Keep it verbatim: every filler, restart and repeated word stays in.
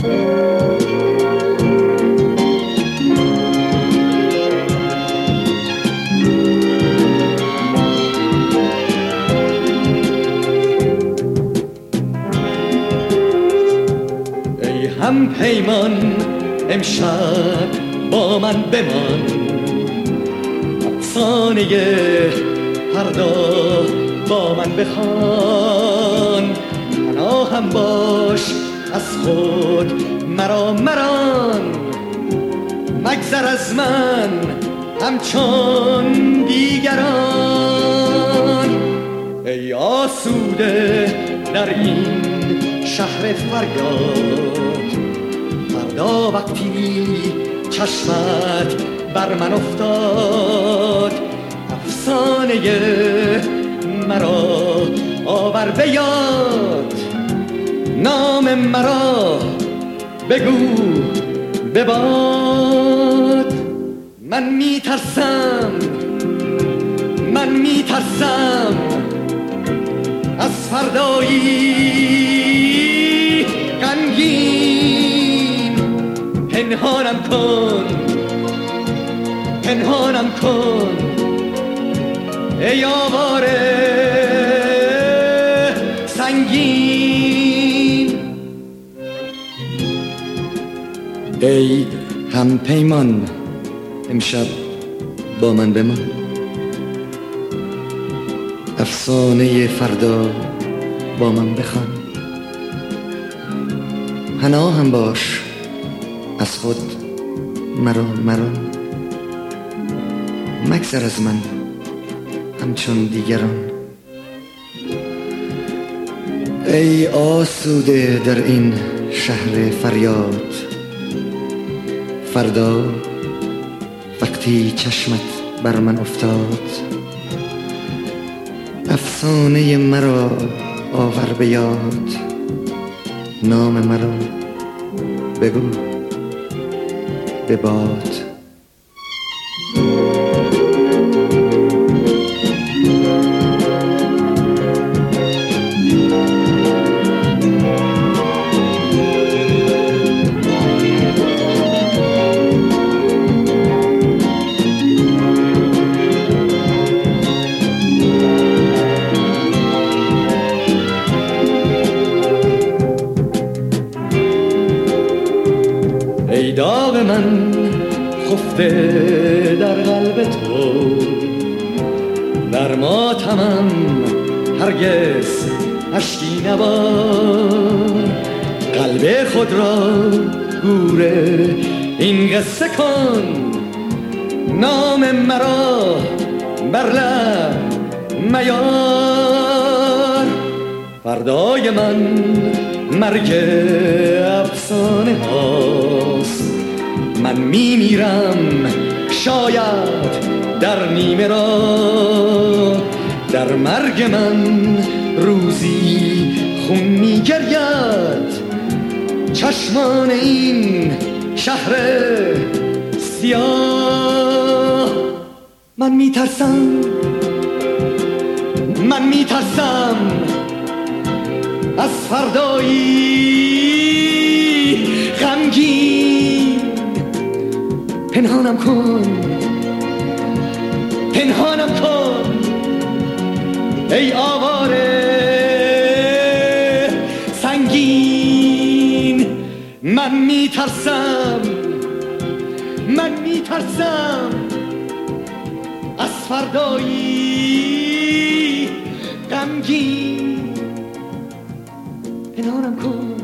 ای هم پیمان امشب با من بمان، افسانه فردا با من بخوان. پناهم باش از خود مرا مران، مگذر از من همچون دیگران. ای آسوده در این شهر فریاد، فردا وقتی چشمت بر من افتاد، افسانه مرا آور به یاد. نام مرا بگو بباد. من میترسم من میترسم از فردایی غمگین. پنهانم کن پنهانم کن ای آواره سنگین. ای هم پیمان امشب با من بمان، افسانه فردا با من بخوان. پناهم باش از خود مرا مرا، مگذر از من همچون دیگران. ای آسوده در این شهر فریاد، فردا وقتی چشمت بر من افتاد، افسانه مرا آور به یاد. نام مرا بگو بباد. ای داغ من خفته در قلب تو، در ماتمم هرگز اشکی نبار. قلب خود را گوره این قصه کن، نام مرا بر لب میار. فردای من مرگ افسانه هاست، من میمیرم شاید در نیمه راه. در مرگ من روزی خون میگرید چشمان این شهر سیاه. من میترسم من میترسم از فردایی غمگین. پنهانم کن پنهانم کن ای آواره سنگین. من میترسم من میترسم از فردایی غمگین. پنهانم کن